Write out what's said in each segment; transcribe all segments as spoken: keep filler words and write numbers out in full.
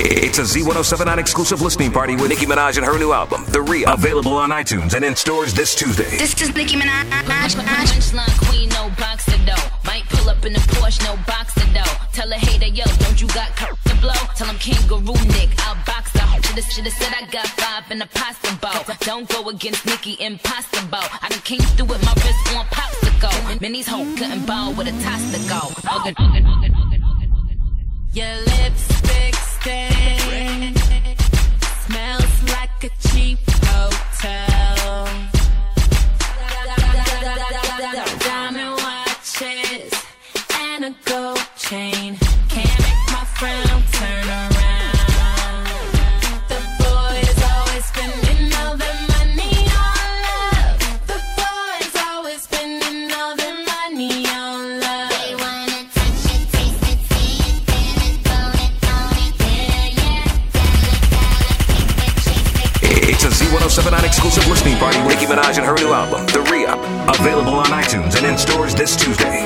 It's a Z one oh seven nine exclusive listening party with Nicki Minaj and her new album, The Re, available on iTunes and in stores this Tuesday. This is Nicki Minaj. Punchline queen, no boxer though. Might pull up in the Porsche, no boxer though. Tell a hater, yo, don't you got coke to blow? Tell him kangaroo Nick, I'll box the hoe. Shoulda, shoulda said I got five in the pasta bowl. Don't go against Nicki, impossible. I done came through with my wrist on popsicle. Minnie's home couldn't ball with a toss to go. Okay, okay, okay, okay. Your lipstick stain smells like a cheap hotel. Diamond watches and a gold chain can't make my frown turn around. The boys always spending all their money on love. The boys always spending all their money on love. They wanna touch it, taste it, see it, feel it, own it, own it, yeah, yeah. It's a Z one oh seven nine exclusive listening party with Nicki Minaj and her new album, The Re, available on iTunes and in stores this Tuesday.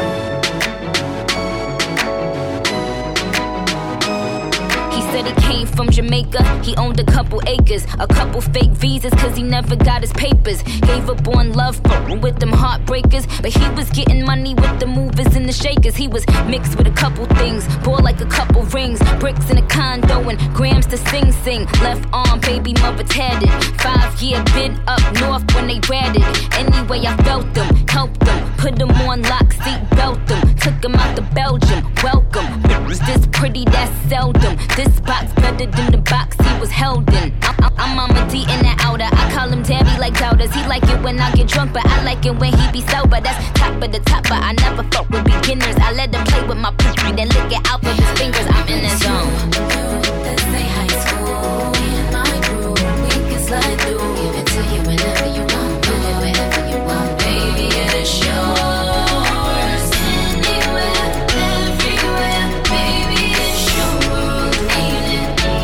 Said he came from Jamaica, he owned a couple acres, a couple fake visas cause he never got his papers. Gave up on love with them heartbreakers, but he was getting money with the movers and the shakers. He was mixed with a couple things, bought like a couple rings, bricks in a condo and grams to sing sing. Left arm, baby mother tatted, five year bid up north when they ratted. Anyway I felt them, helped them, put them on lock, seat belt them, took them out to Belgium, welcome. Was this pretty, that's seldom. This box better than the box he was held in. I- I- I'm Mama D in the outer. I call him Tabby like doubters. He like it when I get drunk, but I like it when he be sober. That's top of the top, but I never fuck with beginners. I let him play with my pussy, then lick it out with his fingers. I'm in the zone. Let's say high school, me and my crew, we can slide through. Give it to you whenever you want, do it whenever you want, baby. It's yours, anywhere, everywhere, baby. It's your world, ain't it?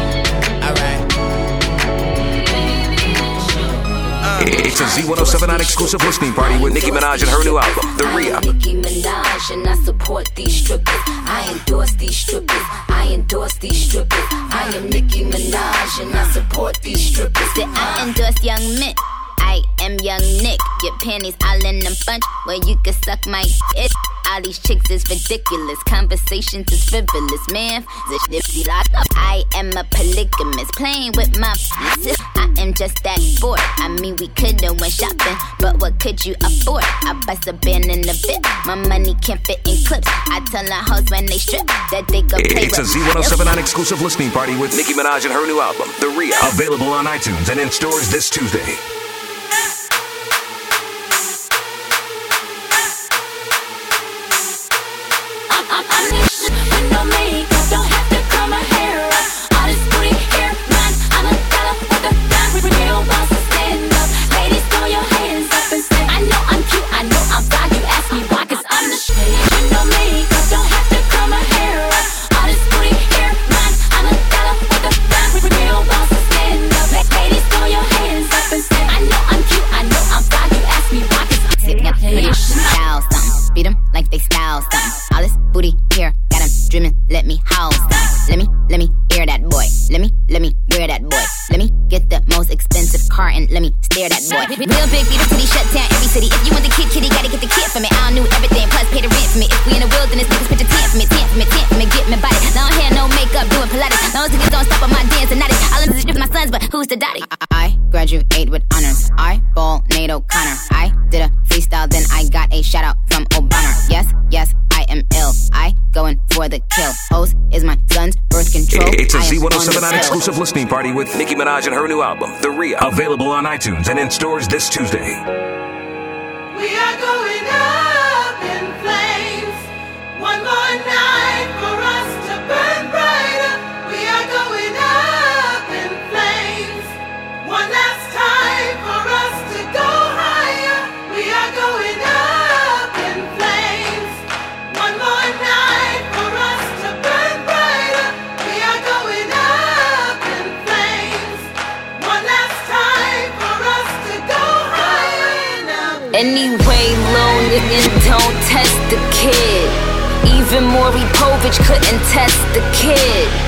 It's a Z one oh seven nine exclusive listening party with Nicki Minaj and her new album, The Re. Nicki Minaj and I support these strippers. I endorse these strippers. I endorse these strippers. I am Nicki Minaj and I support these strippers. That I endorse young men. I am young Nick. Your panties all in a bunch where you can suck my it. All these chicks is ridiculous. Conversations is frivolous, man. I am a polygamist, playing with my f***. I am just that bored. I mean, we could've went shopping, but what could you afford? I bust a band in the V I P. My money can't fit in clips. I tell our hoes when they strip that they go play It's with a Z one oh seven nine exclusive listening party with Nicki Minaj and her new album, The Re, available on iTunes and in stores this Tuesday. Let me house them. Let me, let me hear that boy. Let me, let me wear that boy. Let me get the most expensive car and let me stare that boy. Real big, beautiful city, shut down every city. If you want the kid, kitty, gotta get the kid for me. I don't knew everything, plus pay the rent for me. If we in the wilderness, niggas put the tent for me, tent for me, tent for me, get me body. Long hair, no makeup, doing Pilates. Those niggas don't stop on my dance and naughty. All of this is my sons, but who's the daddy? I, I graduate with honors. I ball Nate O'Connor. I did a freestyle, then I got a shout out from Obama. Yes, yes, I am ill. I going for the kill. Hoes is my son's birth control. It's a Z one oh seven nine exclusive listening party with Nicki Minaj and her new album, The Re, available on iTunes and in stores this Tuesday. We are going up in flames. One more night for us to burn brighter. We are going up in flames. One last time for us to go higher. We are going up in flames. One more night for us to burn brighter. We are going up in flames. One last time for us to go higher. Anyway, low niggas don't test the kid. Even Maury Povich couldn't test the kid.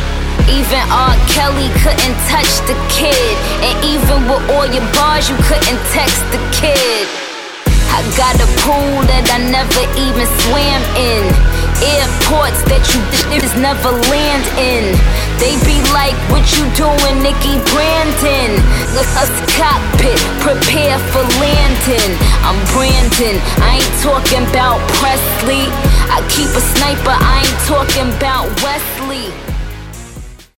Even R. Kelly couldn't touch the kid. And even with all your bars, you couldn't text the kid. I got a pool that I never even swam in. Airports that you just never land in. They be like, what you doing, Nikki Brandon? A cockpit, prepare for landing. I'm Brandon, I ain't talking about Presley. I keep a sniper, I ain't talking about Wesley.